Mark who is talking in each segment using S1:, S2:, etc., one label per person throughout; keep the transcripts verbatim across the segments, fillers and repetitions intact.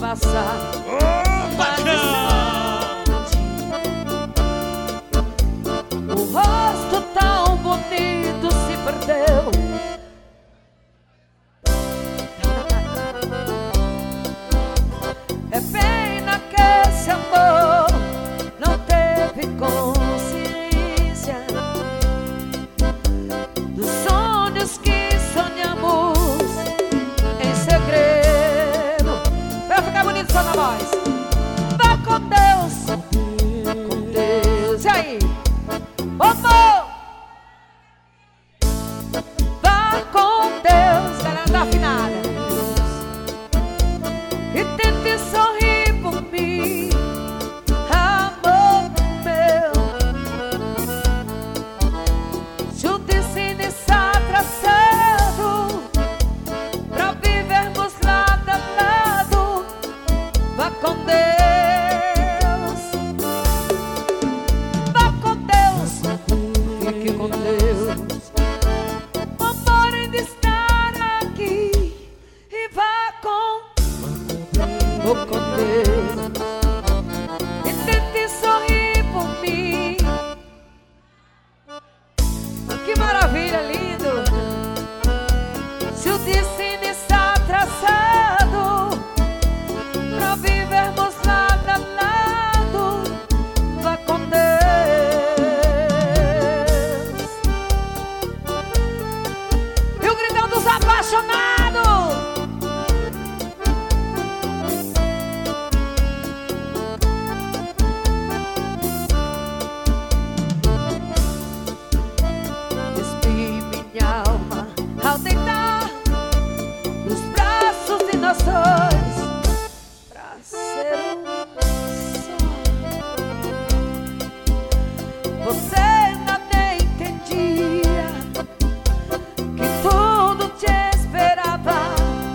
S1: passar.
S2: Ô,
S1: O rosto tão bonito se perdeu. É pena que esse amor não teve consciência dos sonhos que sonhamos em segredo. Vai ficar bonito só na voz. Vá com Deus, com Deus. E aí? Amor! Vá com Deus, galera da afinada, e tente sorrir por mim, amor meu. Se o destino está traçado pra vivermos lado a lado, vá com Deus. Fique com Deus. O amor ainda estar aqui. E vá com, vou com Deus. E tente sorrir por mim. Que maravilha, lindo. Se o destino está traçado pra vivermos lado a lado, vá com Deus. Apaixonado. Despi minha alma ao deitar nos braços de nós dois, pra ser um só. Você nada entendia, que tudo te esperava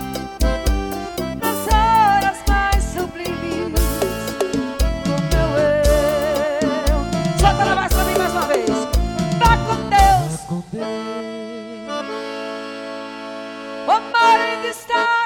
S1: nas horas mais sublimes do meu eu. Solta na voz pra mim mais uma vez. Vá com Deus. O amor ainda está